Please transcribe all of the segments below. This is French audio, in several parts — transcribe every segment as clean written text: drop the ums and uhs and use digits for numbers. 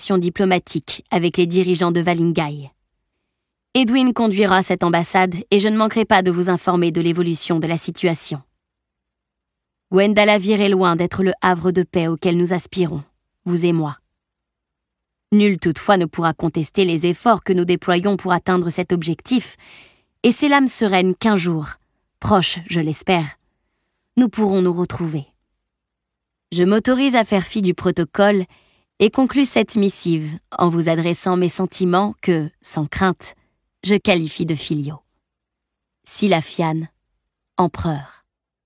diplomatique avec les dirigeants de Valingai. Edwin conduira cette ambassade et je ne manquerai pas de vous informer de l'évolution de la situation. Gwendalavir est loin d'être le havre de paix auquel nous aspirons, vous et moi. Nul toutefois ne pourra contester les efforts que nous déployons pour atteindre cet objectif, et c'est l'âme sereine qu'un jour, proche je l'espère, nous pourrons nous retrouver. Je m'autorise à faire fi du protocole et conclus cette missive en vous adressant mes sentiments que, sans crainte, je qualifie de filiaux. Silafian, empereur.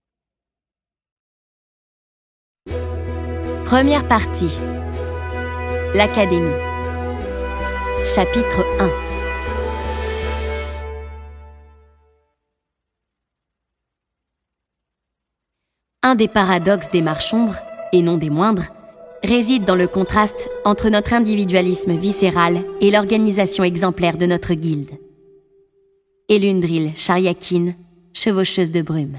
Première partie. L'Académie. Chapitre 1. Un des paradoxes des Marchombres, et non des moindres, réside dans le contraste entre notre individualisme viscéral et l'organisation exemplaire de notre guilde. Elundril Chariakin, chevaucheuse de brume.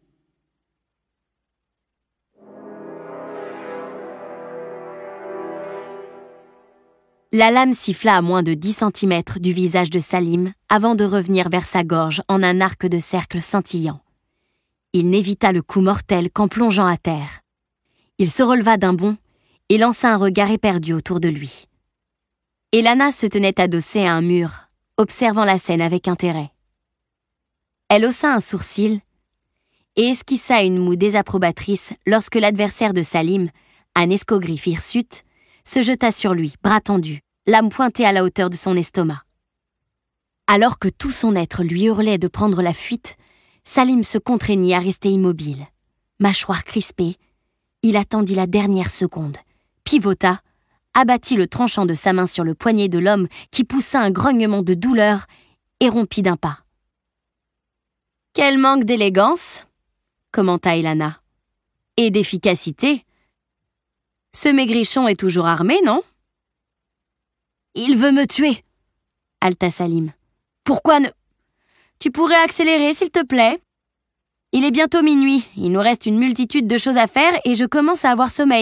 La lame siffla à moins de 10 cm du visage de Salim avant de revenir vers sa gorge en un arc de cercle scintillant. Il n'évita le coup mortel qu'en plongeant à terre. Il se releva d'un bond et lança un regard éperdu autour de lui. Elana se tenait adossée à un mur, observant la scène avec intérêt. Elle haussa un sourcil et esquissa une moue désapprobatrice lorsque l'adversaire de Salim, un escogriffe hirsute, se jeta sur lui, bras tendu, lame pointée à la hauteur de son estomac. Alors que tout son être lui hurlait de prendre la fuite, Salim se contraignit à rester immobile. Mâchoire crispée, il attendit la dernière seconde, pivota, abattit le tranchant de sa main sur le poignet de l'homme qui poussa un grognement de douleur et rompit d'un pas. « Quel manque d'élégance !» commenta Elana. « Et d'efficacité. Ce maigrichon est toujours armé, non ?»« Il veut me tuer !» haleta Salim. « Pourquoi ne... »« Tu pourrais accélérer, s'il te plaît ? Il est bientôt minuit, il nous reste une multitude de choses à faire et je commence à avoir sommeil. »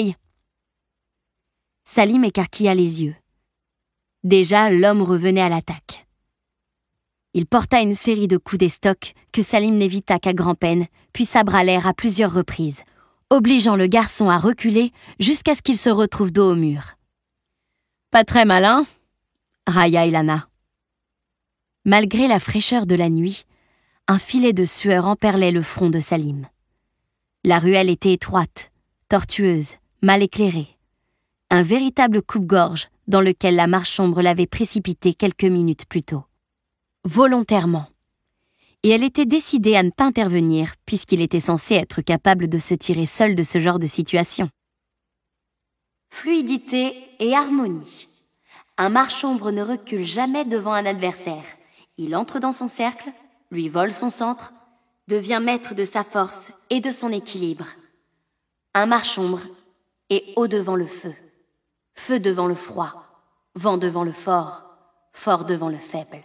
Salim écarquilla les yeux. Déjà, l'homme revenait à l'attaque. Il porta une série de coups d'estoc que Salim n'évita qu'à grand-peine, puis sabra l'air à plusieurs reprises, obligeant le garçon à reculer jusqu'à ce qu'il se retrouve dos au mur. « Pas très malin, » railla Elana. Malgré la fraîcheur de la nuit, un filet de sueur emperlait le front de Salim. La ruelle était étroite, tortueuse, mal éclairée. Un véritable coupe-gorge dans lequel la Marchombre l'avait précipité quelques minutes plus tôt. Volontairement. Et elle était décidée à ne pas intervenir puisqu'il était censé être capable de se tirer seul de ce genre de situation. Fluidité et harmonie. Un Marchombre ne recule jamais devant un adversaire. Il entre dans son cercle, lui vole son centre, devient maître de sa force et de son équilibre. Un Marchombre est haut devant le feu, feu devant le froid, vent devant le fort, fort devant le faible.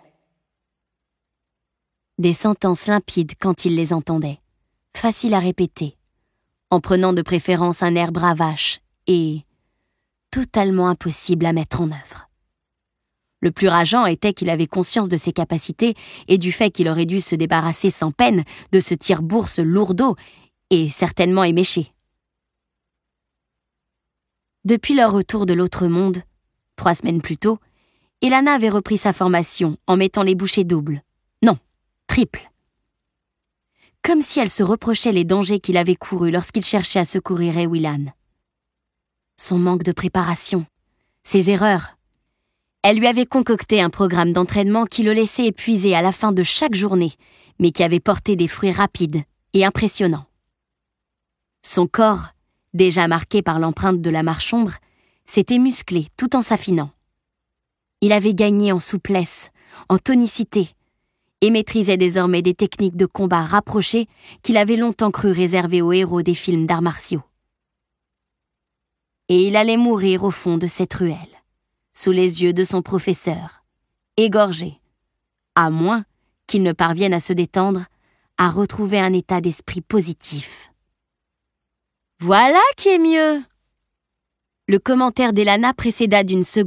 Des sentences limpides quand il les entendait, faciles à répéter, en prenant de préférence un air bravache et totalement impossible à mettre en œuvre. Le plus rageant était qu'il avait conscience de ses capacités et du fait qu'il aurait dû se débarrasser sans peine de ce tire-bourse lourdeau et certainement éméché. Depuis leur retour de l'autre monde, 3 semaines plus tôt, Elana avait repris sa formation en mettant les bouchées doubles. Non, triples. Comme si elle se reprochait les dangers qu'il avait courus lorsqu'il cherchait à secourir Ewilan. Son manque de préparation, ses erreurs. Elle lui avait concocté un programme d'entraînement qui le laissait épuisé à la fin de chaque journée, mais qui avait porté des fruits rapides et impressionnants. Son corps, déjà marqué par l'empreinte de la Marchombre, s'était musclé tout en s'affinant. Il avait gagné en souplesse, en tonicité, et maîtrisait désormais des techniques de combat rapprochées qu'il avait longtemps cru réservées aux héros des films d'arts martiaux. Et il allait mourir au fond de cette ruelle, sous les yeux de son professeur, égorgé, à moins qu'il ne parvienne à se détendre, à retrouver un état d'esprit positif. « Voilà qui est mieux !» Le commentaire d'Elana précéda d'une seconde